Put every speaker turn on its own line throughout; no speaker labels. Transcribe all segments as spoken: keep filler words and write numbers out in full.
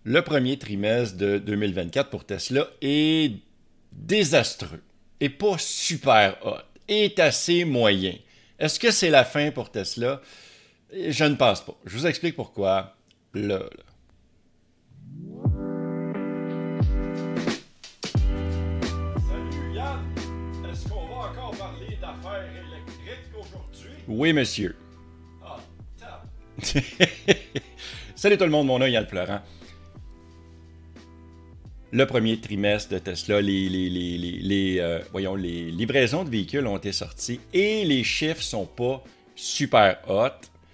le premier trimestre de deux mille vingt-quatre pour Tesla est désastreux, et pas super hot, est assez moyen. Est-ce que c'est la fin pour Tesla? Je ne pense pas. Je vous explique pourquoi. Là, là. Salut Yann! Est-ce qu'on va encore parler d'affaires électriques aujourd'hui? Oui, monsieur. Ah, top! Salut tout le monde, mon nom est Yann Florent. Le premier trimestre de Tesla, les, les, les, les, les, euh, voyons, les livraisons de véhicules ont été sorties et les chiffres sont pas super hot.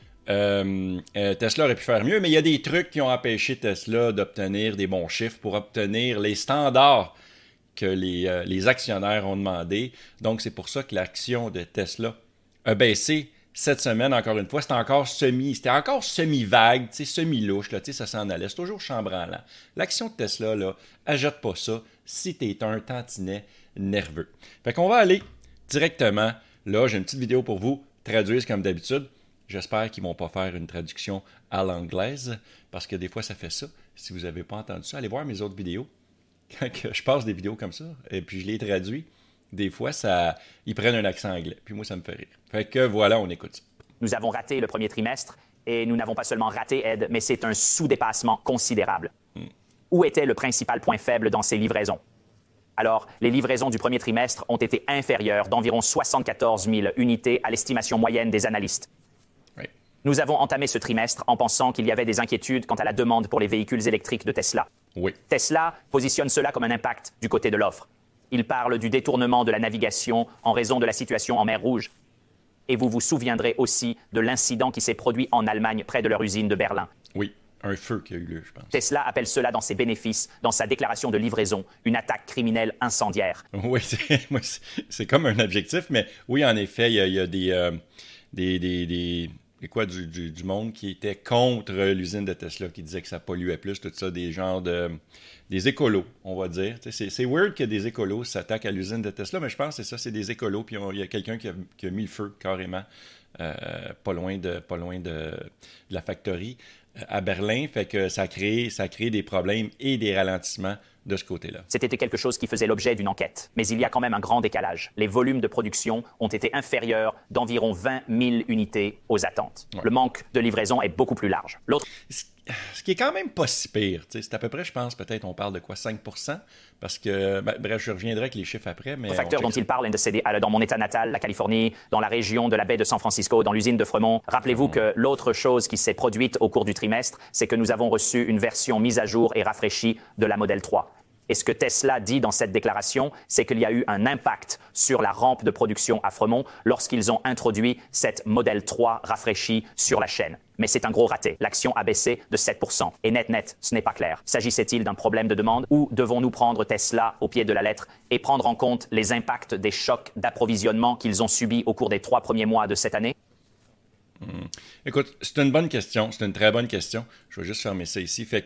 Euh, euh, Tesla aurait pu faire mieux, mais il y a des trucs qui ont empêché Tesla d'obtenir des bons chiffres pour obtenir les standards que les, euh, les actionnaires ont demandé. Donc, c'est pour ça que l'action de Tesla a baissé cette semaine, encore une fois. C'était encore semi, c'était encore semi-vague, semi-louche, là, ça s'en allait. C'est toujours chambranlant. L'action de Tesla, là, ajoute pas ça si tu es un tantinet nerveux. Fait qu'on va aller directement. Là, j'ai une petite vidéo pour vous, traduire comme d'habitude. J'espère qu'ils ne vont pas faire une traduction à l'anglaise, parce que des fois, ça fait ça. Si vous n'avez pas entendu ça, allez voir mes autres vidéos. Quand je passe des vidéos comme ça, et puis je les traduis, des fois, ça, ils prennent un accent anglais. Puis moi, ça me fait rire. Fait que voilà, on écoute ça.
Nous avons raté le premier trimestre, et nous n'avons pas seulement raté, Ed, mais c'est un sous-dépassement considérable. Hmm. Où était le principal point faible dans ces livraisons? Alors, les livraisons du premier trimestre ont été inférieures d'environ soixante-quatorze mille unités à l'estimation moyenne des analystes.
Oui.
Nous avons entamé ce trimestre en pensant qu'il y avait des inquiétudes quant à la demande pour les véhicules électriques de Tesla.
Oui.
Tesla positionne cela comme un impact du côté de l'offre. Il parle du détournement de la navigation en raison de la situation en mer Rouge. Et vous vous souviendrez aussi de l'incident qui s'est produit en Allemagne près de leur usine de Berlin.
Oui, un feu qui a eu lieu, je pense.
Tesla appelle cela dans ses bénéfices, dans sa déclaration de livraison, une attaque criminelle incendiaire.
Oui, c'est, moi, c'est, c'est comme un objectif, mais oui, en effet, il y a, il y a des, euh, des, des, des, des quoi, du, du, du monde qui était contre l'usine de Tesla, qui disait que ça polluait plus, tout ça, des genres de... des écolos, on va dire. C'est, c'est weird que des écolos s'attaquent à l'usine de Tesla, mais je pense que c'est ça, c'est des écolos, puis il y a quelqu'un qui a, qui a mis le feu carrément, euh, pas loin de, pas loin de, de la factory euh, à Berlin, fait que ça a créé, ça a créé des problèmes et des ralentissements de ce côté-là.
C'était quelque chose qui faisait l'objet d'une enquête, mais il y a quand même un grand décalage. Les volumes de production ont été inférieurs d'environ vingt mille unités aux attentes. Ouais. Le manque de livraison est beaucoup plus large. L'autre...
Ce qui est quand même pas si pire. C'est à peu près, je pense, peut-être on parle de quoi, cinq pour cent? Parce que, ben, bref, je reviendrai avec les chiffres après. Mais
le facteur dont il parle est décédé dans mon état natal, la Californie, dans la région de la baie de San Francisco, dans l'usine de Fremont. Rappelez-vous mmh. que l'autre chose qui s'est produite au cours du trimestre, c'est que nous avons reçu une version mise à jour et rafraîchie de la Model trois. Et ce que Tesla dit dans cette déclaration, c'est qu'il y a eu un impact sur la rampe de production à Fremont lorsqu'ils ont introduit cette Model trois rafraîchie sur la chaîne. Mais c'est un gros raté. L'action a baissé de sept pour cent. Et net, net, ce n'est pas clair. S'agissait-il d'un problème de demande ou devons-nous prendre Tesla au pied de la lettre et prendre en compte les impacts des chocs d'approvisionnement qu'ils ont subis au cours des trois premiers mois de cette année?
Mmh. Écoute, c'est une bonne question. C'est une très bonne question. Je vais juste fermer ça ici. Fait que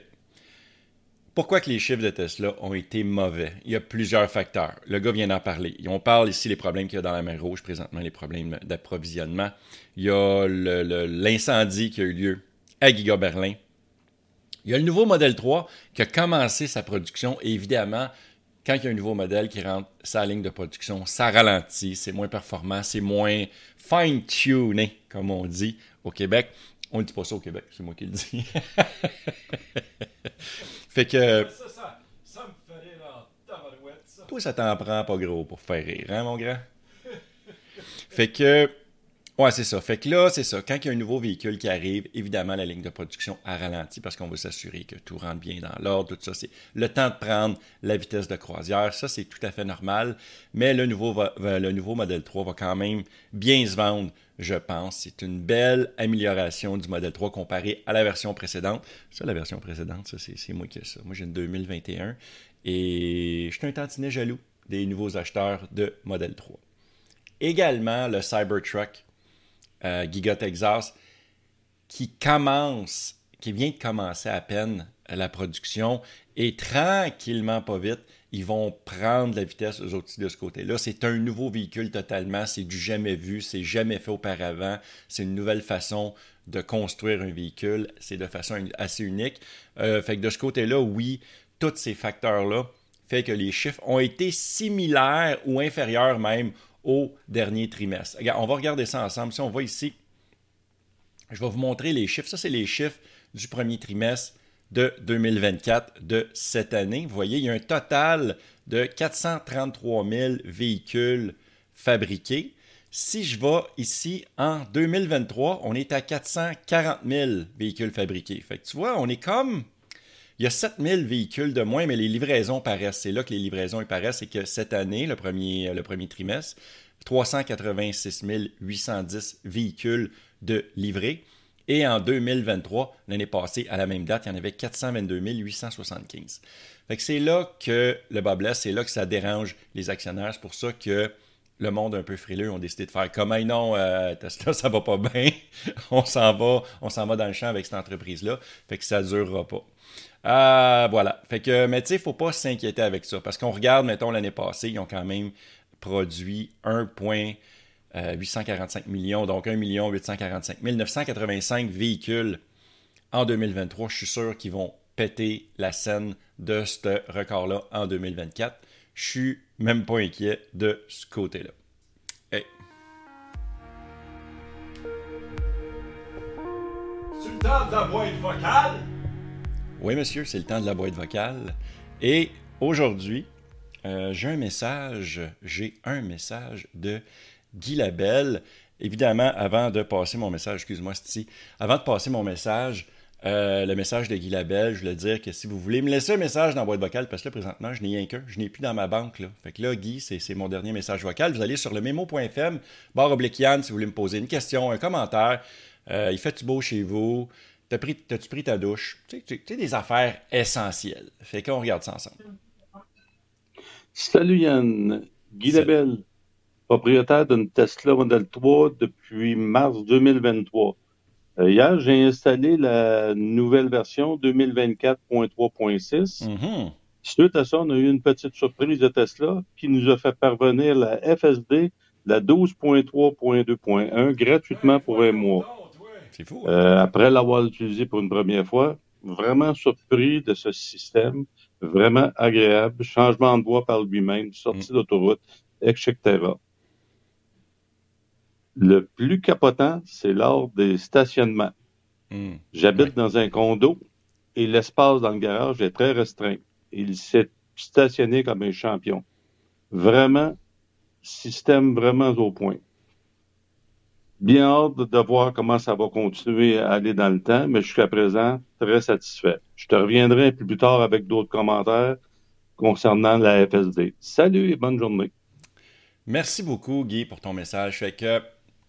pourquoi que les chiffres de Tesla ont été mauvais? Il y a plusieurs facteurs. Le gars vient d'en parler. On parle ici des problèmes qu'il y a dans la mer Rouge, présentement, les problèmes d'approvisionnement. Il y a le, le, l'incendie qui a eu lieu à Giga Berlin. Il y a le nouveau Model trois qui a commencé sa production. Et évidemment, quand il y a un nouveau modèle qui rentre sa ligne de production, ça ralentit, c'est moins performant, c'est moins fine-tuné, comme on dit au Québec. On ne dit pas ça au Québec, c'est moi qui le dis. Fait que... Ça, ça, ça me fait rire en tabarouette, ça. Toi, ça t'en prend pas gros pour faire rire, hein, mon grand? Fait que... Ouais, c'est ça. Fait que là, c'est ça. Quand il y a un nouveau véhicule qui arrive, évidemment, la ligne de production a ralenti parce qu'on veut s'assurer que tout rentre bien dans l'ordre, tout ça. C'est le temps de prendre la vitesse de croisière. Ça, c'est tout à fait normal. Mais le nouveau, va, le nouveau Model trois va quand même bien se vendre, je pense. C'est une belle amélioration du Model trois comparé à la version précédente. Ça, la version précédente, ça, c'est, c'est moi qui ai ça. Moi, j'ai une deux mille vingt et un et je suis un tantinet jaloux des nouveaux acheteurs de Model trois. Également, le Cybertruck Euh, Giga Texas, qui commence, qui vient de commencer à peine la production et tranquillement, pas vite, ils vont prendre la vitesse eux aussi de ce côté-là. C'est un nouveau véhicule totalement, c'est du jamais vu, c'est jamais fait auparavant, c'est une nouvelle façon de construire un véhicule, c'est de façon assez unique. Euh, fait que de ce côté-là, oui, tous ces facteurs-là fait que les chiffres ont été similaires ou inférieurs même au dernier trimestre. Regarde, on va regarder ça ensemble. Si on va ici, je vais vous montrer les chiffres. Ça, c'est les chiffres du premier trimestre de deux mille vingt-quatre de cette année. Vous voyez, il y a un total de quatre cent trente-trois mille véhicules fabriqués. Si je vais ici en deux mille vingt-trois, on est à quatre cent quarante mille véhicules fabriqués. Fait que tu vois, on est comme... Il y a sept mille véhicules de moins, mais les livraisons paraissent. C'est là que les livraisons paraissent. C'est que cette année, le premier, le premier trimestre, trois cent quatre-vingt-six mille huit cent dix véhicules de livrés. Et en deux mille vingt-trois, l'année passée, à la même date, il y en avait quatre cent vingt-deux mille huit cent soixante-quinze. Fait que c'est là que le bas blesse, c'est là que ça dérange les actionnaires. C'est pour ça que le monde un peu frileux ont décidé de faire comme hey, non, euh, Tesla, ça va pas bien. on s'en va, on s'en va dans le champ avec cette entreprise-là. Fait que ça ne durera pas. Euh, voilà. Fait que, mais tu sais, il ne faut pas s'inquiéter avec ça. Parce qu'on regarde, mettons, l'année passée, ils ont quand même produit un virgule huit cent quarante-cinq millions, donc un million huit cent quarante-cinq mille neuf cent quatre-vingt-cinq véhicules en deux mille vingt-trois. Je suis sûr qu'ils vont péter la scène de ce record-là en deux mille vingt-quatre. Je suis même pas inquiet de ce côté-là. Hey. C'est le temps de la boîte vocale? Oui, monsieur, c'est le temps de la boîte vocale. Et aujourd'hui, euh, j'ai un message, j'ai un message de Guy Labelle. Évidemment, avant de passer mon message, excuse-moi, c'est ici, avant de passer mon message, euh, le message de Guy Labelle, je voulais dire que si vous voulez me laisser un message dans la boîte vocale, parce que là, présentement, je n'ai rien qu'un, je n'ai plus dans ma banque, là. Fait que là, Guy, c'est, c'est mon dernier message vocal. Vous allez sur le memo point f m, barre oblique Yann, si vous voulez me poser une question, un commentaire. Euh, il fait-tu beau chez vous? T'as pris, t'as-tu pris ta douche? Tu sais, tu sais, des affaires essentielles. Fait qu'on regarde ça ensemble.
Salut Yann, Guy Labelle, propriétaire d'une Tesla Model trois depuis mars deux mille vingt-trois. Euh, hier, j'ai installé la nouvelle version deux mille vingt-quatre point trois point six. Mm-hmm. Suite à ça, on a eu une petite surprise de Tesla qui nous a fait parvenir la F S D, la douze point trois point deux point un, gratuitement pour un mois. C'est fou, hein? Euh, après l'avoir utilisé pour une première fois, vraiment surpris de ce système, vraiment agréable, changement de voie par lui-même, sortie mm. d'autoroute, et cetera. Le plus capotant, c'est lors des stationnements. Mm. J'habite oui. dans un condo et l'espace dans le garage est très restreint. Il s'est stationné comme un champion. Vraiment, système vraiment au point. Bien hâte de voir comment ça va continuer à aller dans le temps, mais jusqu'à présent, très satisfait. Je te reviendrai un peu plus tard avec d'autres commentaires concernant la F S D. Salut et bonne journée.
Merci beaucoup, Guy, pour ton message. Fait que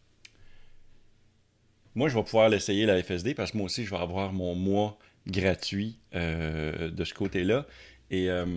moi, je vais pouvoir l'essayer, la F S D, parce que moi aussi, je vais avoir mon mois gratuit euh, de ce côté-là. Et euh,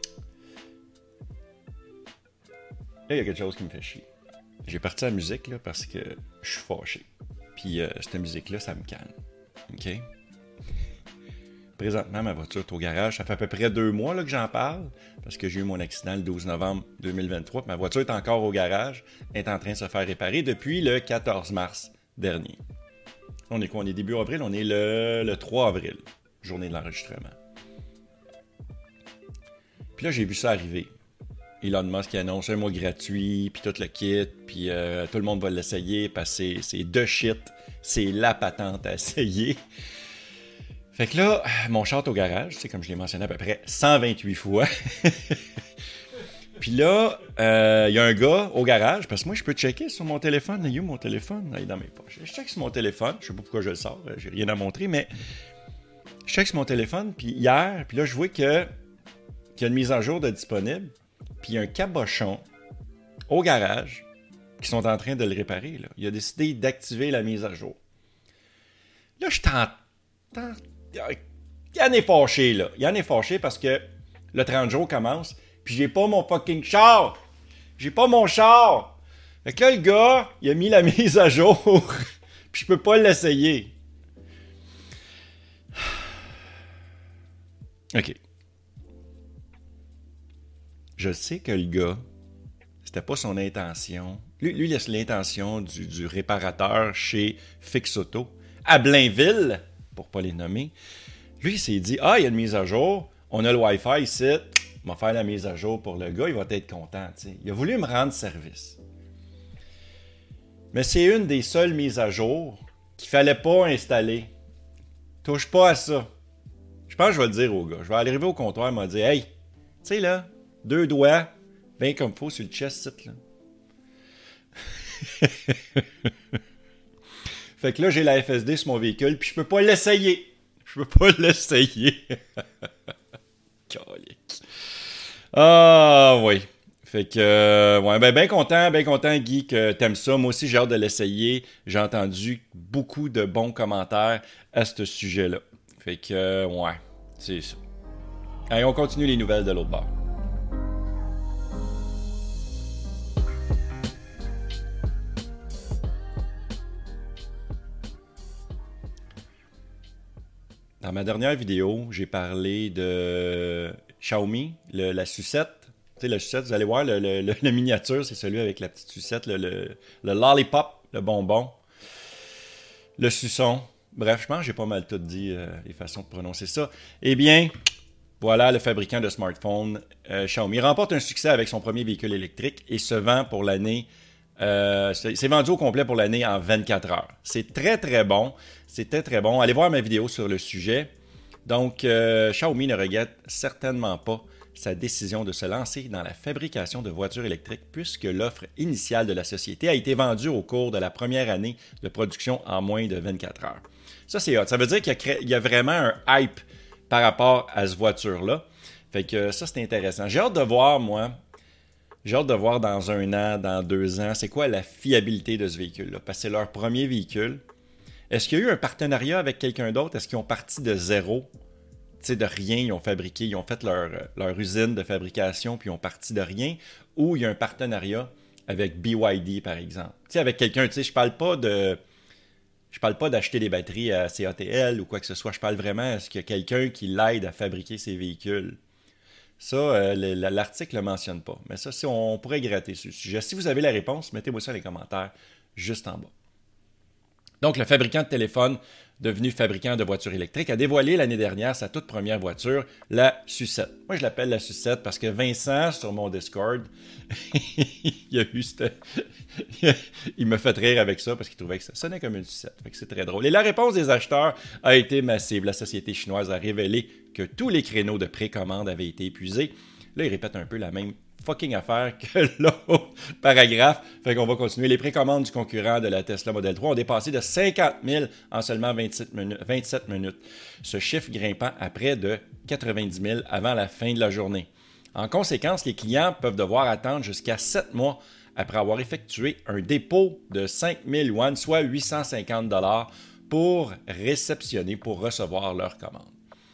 là, il y a quelque chose qui me fait chier. J'ai parti la musique là, parce que je suis fâché. Puis euh, cette musique-là, ça me calme. OK? Présentement, ma voiture est au garage. Ça fait à peu près deux mois là, que j'en parle parce que j'ai eu mon accident le douze novembre deux mille vingt-trois. Ma voiture est encore au garage. Elle est en train de se faire réparer depuis le quatorze mars dernier. On est quoi? On est début avril. On est le, le trois avril. Journée de l'enregistrement. Puis là, j'ai vu ça arriver. Elon Musk qui annonce un mois gratuit, puis tout le kit, puis euh, tout le monde va l'essayer parce que c'est, c'est de shit, c'est la patente à essayer. Fait que là, mon char est au garage, c'est comme je l'ai mentionné à peu près cent vingt-huit fois. Puis là, il euh, y a un gars au garage, parce que moi, je peux checker sur mon téléphone. Il y a mon téléphone, il est dans mes poches. Je check sur mon téléphone, je sais pas pourquoi je le sors, j'ai rien à montrer, mais je check sur mon téléphone, puis hier, puis là, je vois que, qu'il y a une mise à jour de disponible. Puis il y a un cabochon au garage qui sont en train de le réparer. Là. Il a décidé d'activer la mise à jour. Là, je t'entends. Il en est fâché, là. Il en est fâché parce que le trente jours commence, puis j'ai pas mon fucking char. J'ai pas mon char. Fait que là, le gars, il a mis la mise à jour, puis je peux pas l'essayer. OK. Je sais que le gars, c'était pas son intention. Lui, lui il a l'intention du, du réparateur chez Fix Auto à Blainville, pour pas les nommer. Lui, il s'est dit, ah, il y a une mise à jour, on a le Wi-Fi ici, on va faire la mise à jour pour le gars, il va être content. T'sais. Il a voulu me rendre service. Mais c'est une des seules mises à jour qu'il fallait pas installer. Touche pas à ça. Je pense que je vais le dire au gars. Je vais arriver au comptoir et m'a dit, hey, tu sais là, deux doigts, bien comme il faut sur le chest site là. Fait que là, j'ai la F S D sur mon véhicule, puis je peux pas l'essayer. Je peux pas l'essayer. Calique. Ah, oui. Fait que, euh, ouais, ben, ben content, ben content, Guy, que t'aimes ça. Moi aussi, j'ai hâte de l'essayer. J'ai entendu beaucoup de bons commentaires à ce sujet-là. Fait que, euh, ouais, c'est ça. Allez, on continue les nouvelles de l'autre bord. Dans ma dernière vidéo, j'ai parlé de Xiaomi, le, la sucette. Tu sais, la sucette, vous allez voir, le, le, le, le miniature, c'est celui avec la petite sucette, le, le, le lollipop, le bonbon, le suçon. Bref, je pense que j'ai pas mal tout dit, euh, les façons de prononcer ça. Eh bien, voilà, le fabricant de smartphones euh, Xiaomi remporte un succès avec son premier véhicule électrique et se vend pour l'année. Euh, c'est vendu au complet pour l'année en vingt-quatre heures. C'est très, très bon. C'est très, très bon. Allez voir ma vidéo sur le sujet. Donc, euh, Xiaomi ne regrette certainement pas sa décision de se lancer dans la fabrication de voitures électriques puisque l'offre initiale de la société a été vendue au cours de la première année de production en moins de vingt-quatre heures. Ça, c'est hot. Ça veut dire qu'il y a, cré... il y a vraiment un hype par rapport à cette voiture-là. Fait que ça, c'est intéressant. J'ai hâte de voir, moi... J'ai hâte de voir dans un an, dans deux ans, c'est quoi la fiabilité de ce véhicule-là. Parce que c'est leur premier véhicule. Est-ce qu'il y a eu un partenariat avec quelqu'un d'autre? Est-ce qu'ils ont parti de zéro? Tu sais, de rien, ils ont fabriqué, ils ont fait leur, leur usine de fabrication, puis ils ont parti de rien? Ou il y a un partenariat avec B Y D, par exemple? Tu sais, avec quelqu'un, tu sais, je parle pas de... Je parle pas d'acheter des batteries à C A T L ou quoi que ce soit. Je parle vraiment, est-ce qu'il y a quelqu'un qui l'aide à fabriquer ses véhicules? Ça, euh, l'article ne le mentionne pas. Mais ça, si on, on pourrait gratter ce sujet. Si vous avez la réponse, mettez-moi ça dans les commentaires juste en bas. Donc, le fabricant de téléphone, devenu fabricant de voitures électriques, a dévoilé l'année dernière sa toute première voiture, la Sucette. Moi, je l'appelle la Sucette parce que Vincent, sur mon Discord, il a eu cette... il me fait rire avec ça parce qu'il trouvait que ça sonnait comme une Sucette. Fait que c'est très drôle. Et la réponse des acheteurs a été massive. La société chinoise a révélé que tous les créneaux de précommande avaient été épuisés. Là, il répète un peu la même fucking affaire que l'autre paragraphe. Fait qu'on va continuer. Les précommandes du concurrent de la Tesla Model trois ont dépassé de cinquante mille en seulement vingt-sept minutes, vingt-sept minutes. Ce chiffre grimpant à près de quatre-vingt-dix mille avant la fin de la journée. En conséquence, les clients peuvent devoir attendre jusqu'à sept mois après avoir effectué un dépôt de cinq mille yuan, soit huit cent cinquante dollars, pour réceptionner, pour recevoir leur commande.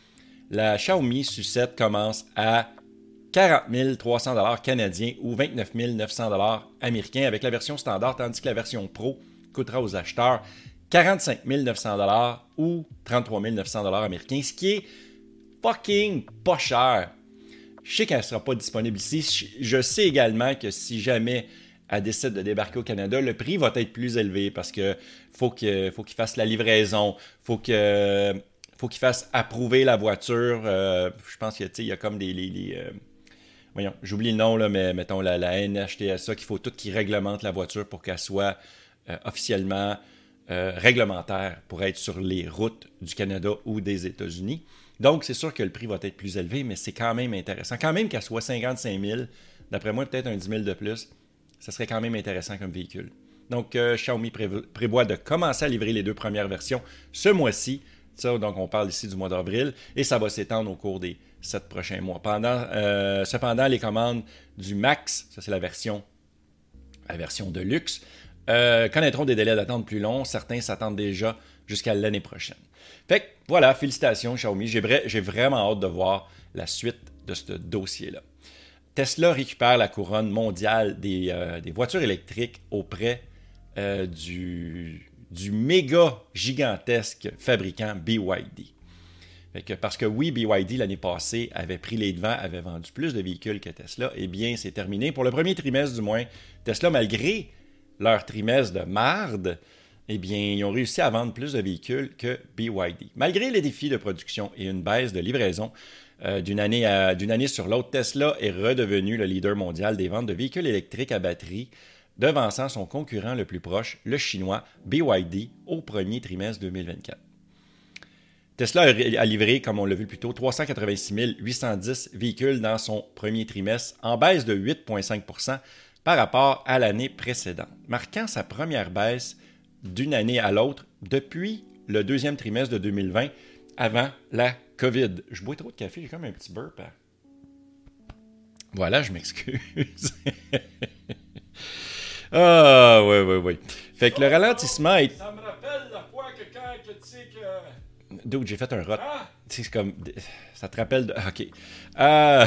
La Xiaomi Sucette commence à quarante mille trois cents dollars canadiens ou vingt-neuf mille neuf cents dollars américains avec la version standard, tandis que la version Pro coûtera aux acheteurs quarante-cinq mille neuf cents dollars ou trente-trois mille neuf cents dollars américains, ce qui est fucking pas cher. Je sais qu'elle ne sera pas disponible ici. Je sais également que si jamais elle décide de débarquer au Canada, le prix va être plus élevé parce qu'il faut qu'il faut qu'il fasse la livraison, faut que, faut qu'il fasse approuver la voiture. Euh, je pense qu'il y a comme des... Les, les, euh, voyons, j'oublie le nom, là, mais mettons la, la N H T S A, qu'il faut tout qui réglemente la voiture pour qu'elle soit euh, officiellement euh, réglementaire pour être sur les routes du Canada ou des États-Unis. Donc, c'est sûr que le prix va être plus élevé, mais c'est quand même intéressant. Quand même qu'elle soit cinquante-cinq mille, d'après moi, peut-être un dix mille de plus, ça serait quand même intéressant comme véhicule. Donc, euh, Xiaomi prévo- prévoit de commencer à livrer les deux premières versions ce mois-ci. Ça, donc, on parle ici du mois d'avril, et ça va s'étendre au cours des sept prochains mois. Pendant, euh, cependant, les commandes du Max, ça c'est la version, la version de luxe, euh, connaîtront des délais d'attente plus longs. Certains s'attendent déjà jusqu'à l'année prochaine. Fait que voilà, félicitations Xiaomi. J'ai, vra- j'ai vraiment hâte de voir la suite de ce dossier-là. Tesla récupère la couronne mondiale des, euh, des voitures électriques auprès euh, du, du méga gigantesque fabricant B Y D. Fait que, parce que oui, B Y D l'année passée avait pris les devants, avait vendu plus de véhicules que Tesla, eh bien, c'est terminé. Pour le premier trimestre du moins, Tesla, malgré leur trimestre de marde, eh bien, ils ont réussi à vendre plus de véhicules que B Y D. Malgré les défis de production et une baisse de livraison euh, d'une année, à, d'une année sur l'autre, Tesla est redevenu le leader mondial des ventes de véhicules électriques à batterie, devançant son concurrent le plus proche, le chinois B Y D, au premier trimestre deux mille vingt-quatre. Tesla a livré, comme on l'a vu plus tôt, trois cent quatre-vingt-six mille huit cent dix véhicules dans son premier trimestre, en baisse de huit virgule cinq pour cent par rapport à l'année précédente, marquant sa première baisse d'une année à l'autre depuis le deuxième trimestre de deux mille vingt, avant la COVID. Je bois trop de café, j'ai comme un petit burp. Hein? Voilà, je m'excuse. Ah, oui, oui, oui. Fait que le ralentissement est...
Ça me rappelle la fois que quand tu sais que...
Dude, j'ai fait un rot.
Ah!
C'est comme... Ça te rappelle de... OK. Euh...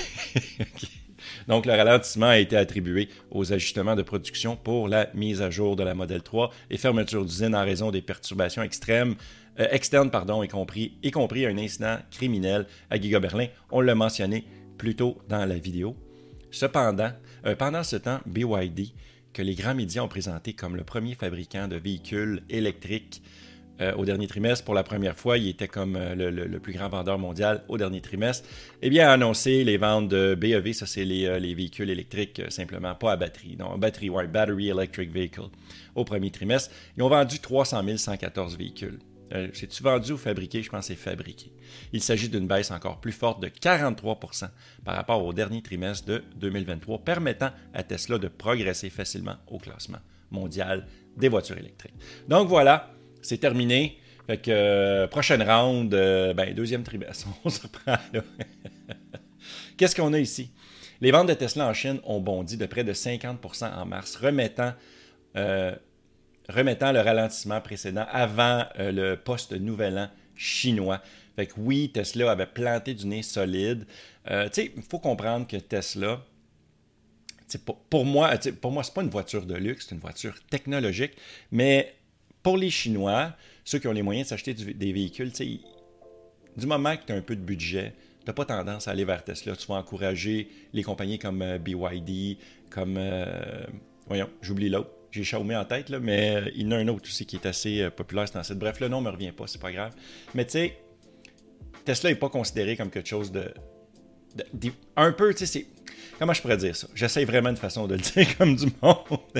OK. Donc, le ralentissement a été attribué aux ajustements de production pour la mise à jour de la Model trois et fermeture d'usine en raison des perturbations extrêmes, euh, externes, pardon, y compris, y compris un incident criminel à Giga Berlin. On l'a mentionné plus tôt dans la vidéo. Cependant, euh, pendant ce temps, B Y D, que les grands médias ont présenté comme le premier fabricant de véhicules électriques Euh, au dernier trimestre, pour la première fois, il était comme euh, le, le, le plus grand vendeur mondial au dernier trimestre, eh bien, a annoncé les ventes de B E V, ça c'est les, euh, les véhicules électriques euh, simplement, pas à batterie, non, batterie, ouais, Battery Electric Vehicle, au premier trimestre. Ils ont vendu trois cent mille cent quatorze véhicules. Euh, c'est-tu vendu ou fabriqué? Je pense que c'est fabriqué. Il s'agit d'une baisse encore plus forte de quarante-trois pour cent par rapport au dernier trimestre de deux mille vingt-trois, permettant à Tesla de progresser facilement au classement mondial des voitures électriques. Donc voilà, c'est terminé. Fait que euh, prochaine round, euh, ben, deuxième trimestre, on se reprend là. Qu'est-ce qu'on a ici? Les ventes de Tesla en Chine ont bondi de près de cinquante pour cent en mars, remettant, euh, remettant le ralentissement précédent avant euh, le post-nouvel an chinois. Fait que oui, Tesla avait planté du nez solide. Euh, tu sais, il faut comprendre que Tesla, pour, pour moi, pour moi, c'est pas une voiture de luxe, c'est une voiture technologique, mais pour les Chinois, ceux qui ont les moyens de s'acheter du, des véhicules, ils, du moment que tu as un peu de budget, tu n'as pas tendance à aller vers Tesla. Tu vas encourager les compagnies comme euh, B Y D, comme... Euh, voyons, j'oublie l'autre. J'ai Xiaomi en tête, là, mais euh, il y en a un autre aussi qui est assez euh, populaire dans cette. Bref, le nom ne me revient pas, c'est pas grave. Mais tu sais, Tesla n'est pas considéré comme quelque chose de... de, de un peu, tu sais, c'est... Comment je pourrais dire ça? J'essaie vraiment une façon de le dire comme du monde.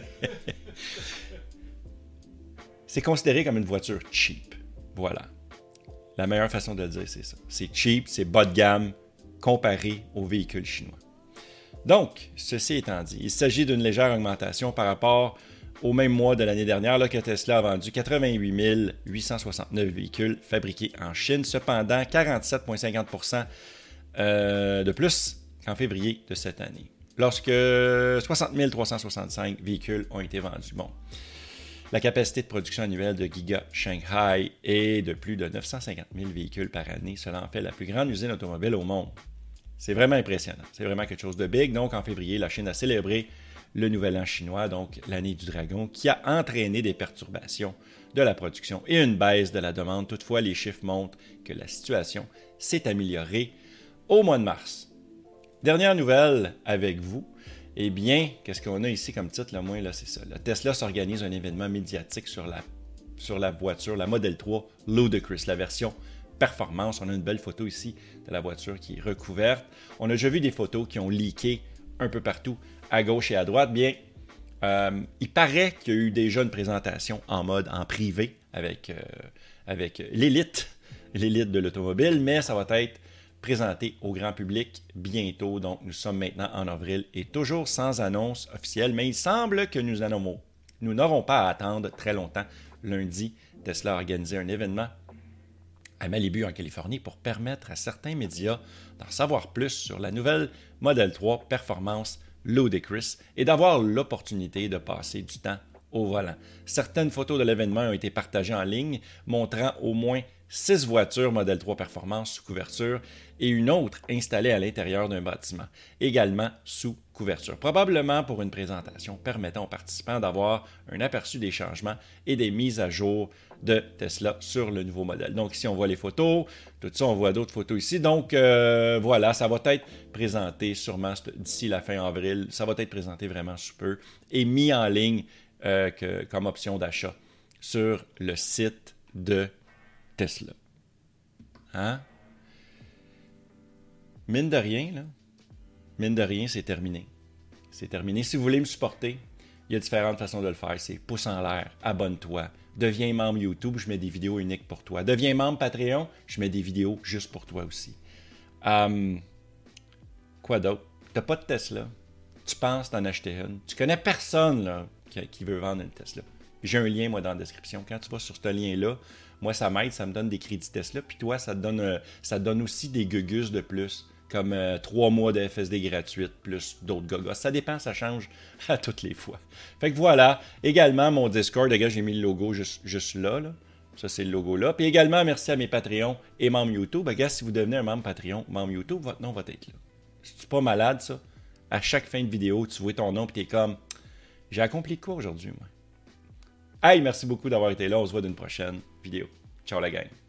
C'est considéré comme une voiture cheap. Voilà. La meilleure façon de le dire, c'est ça. C'est cheap, c'est bas de gamme comparé aux véhicules chinois. Donc, ceci étant dit, il s'agit d'une légère augmentation par rapport au même mois de l'année dernière là, que Tesla a vendu quatre-vingt-huit mille huit cent soixante-neuf véhicules fabriqués en Chine. Cependant, quarante-sept virgule cinquante pour cent euh, de plus qu'en février de cette année, lorsque soixante mille trois cent soixante-cinq véhicules ont été vendus. Bon. La capacité de production annuelle de Giga Shanghai est de plus de neuf cent cinquante mille véhicules par année. Cela en fait la plus grande usine automobile au monde. C'est vraiment impressionnant. C'est vraiment quelque chose de big. Donc, en février, la Chine a célébré le Nouvel An chinois, donc l'année du dragon, qui a entraîné des perturbations de la production et une baisse de la demande. Toutefois, les chiffres montrent que la situation s'est améliorée au mois de mars. Dernière nouvelle avec vous. Eh bien, qu'est-ce qu'on a ici comme titre, le moins, là, c'est ça. Là, Tesla s'organise un événement médiatique sur la, sur la voiture, la Model trois Ludicrous, la version performance. On a une belle photo ici de la voiture qui est recouverte. On a déjà vu des photos qui ont leaké un peu partout, à gauche et à droite. Bien, euh, il paraît qu'il y a eu déjà une présentation en mode, en privé, avec, euh, avec l'élite, l'élite de l'automobile, mais ça va être présenté au grand public bientôt. Donc, nous sommes maintenant en avril et toujours sans annonce officielle, mais il semble que nous, allons, nous n'aurons pas à attendre très longtemps. Lundi, Tesla a organisé un événement à Malibu, en Californie, pour permettre à certains médias d'en savoir plus sur la nouvelle Model trois Performance Ludicrous et d'avoir l'opportunité de passer du temps au volant. Certaines photos de l'événement ont été partagées en ligne, montrant au moins six voitures Model trois Performance sous couverture et une autre installée à l'intérieur d'un bâtiment, également sous couverture. Probablement pour une présentation permettant aux participants d'avoir un aperçu des changements et des mises à jour de Tesla sur le nouveau modèle. Donc ici, on voit les photos. Tout ça, on voit d'autres photos ici. Donc euh, voilà, ça va être présenté sûrement d'ici la fin avril. Ça va être présenté vraiment sous peu et mis en ligne euh, que, comme option d'achat sur le site de Tesla. Hein? Mine de rien, là, mine de rien, c'est terminé. C'est terminé. Si vous voulez me supporter, il y a différentes façons de le faire. C'est pouce en l'air, abonne-toi, deviens membre YouTube, je mets des vidéos uniques pour toi. Deviens membre Patreon, je mets des vidéos juste pour toi aussi. Um, quoi d'autre? T'as pas de Tesla, tu penses t'en acheter une. Tu connais personne là, qui, qui veut vendre une Tesla. J'ai un lien, moi, dans la description. Quand tu vas sur ce lien-là, moi, ça m'aide, ça me donne des crédits Tesla. Puis toi, ça te donne, euh, ça te donne aussi des gugus de plus, comme euh, trois mois de F S D gratuite, plus d'autres gogos. Ça dépend, ça change à toutes les fois. Fait que voilà. Également, mon Discord, les gars, j'ai mis le logo juste, juste là, là. Ça, c'est le logo là. Puis également, merci à mes Patreons et membres YouTube. Gars, si vous devenez un membre Patreon, membre YouTube, votre nom va être là. C'est pas malade, ça? À chaque fin de vidéo, tu vois ton nom et t'es comme, j'ai accompli quoi aujourd'hui, moi? Hey, merci beaucoup d'avoir été là. On se voit dans une prochaine vidéo. Ciao la gang.